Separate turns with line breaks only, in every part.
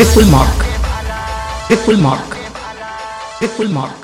Triple mark. Triple mark. Triple mark.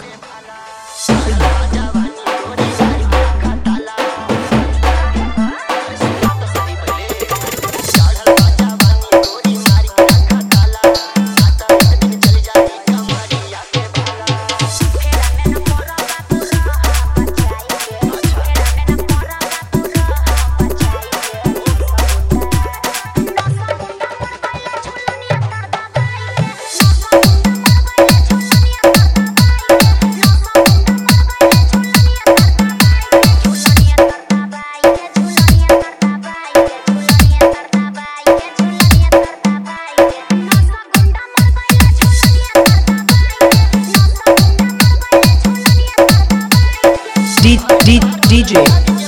DJ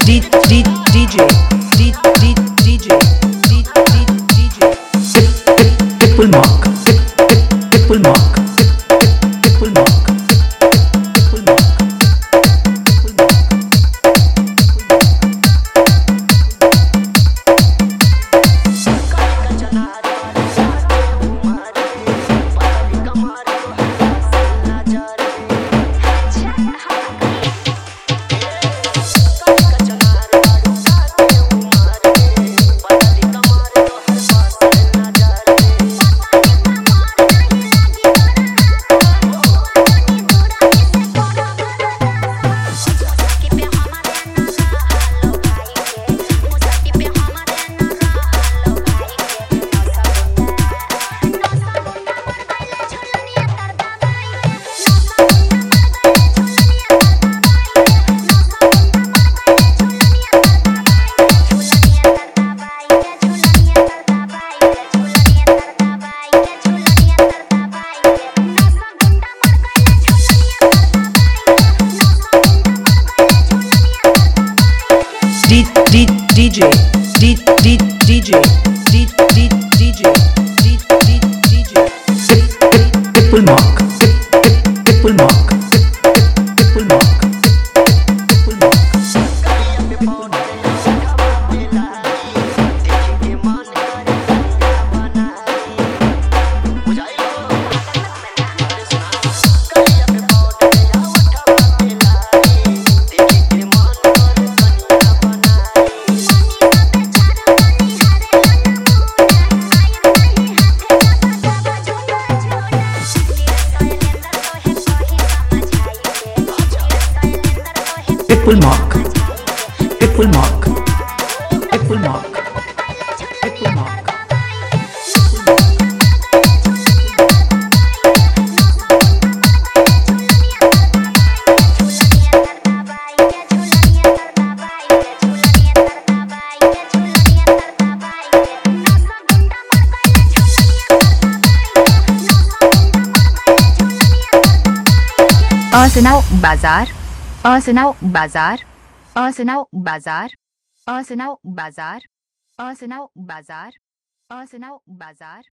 Triple mark. Triple mark. Triple mark. Triple mark. Triple mark. Triple mark. Triple mark. Triple mark. Triple mark. Triple mark. Triple mark. Triple mark.
Asnav बाजार असनाव बाजार असनाव बाजार असनाव बाजार असनाव बाजार असनाव बाजार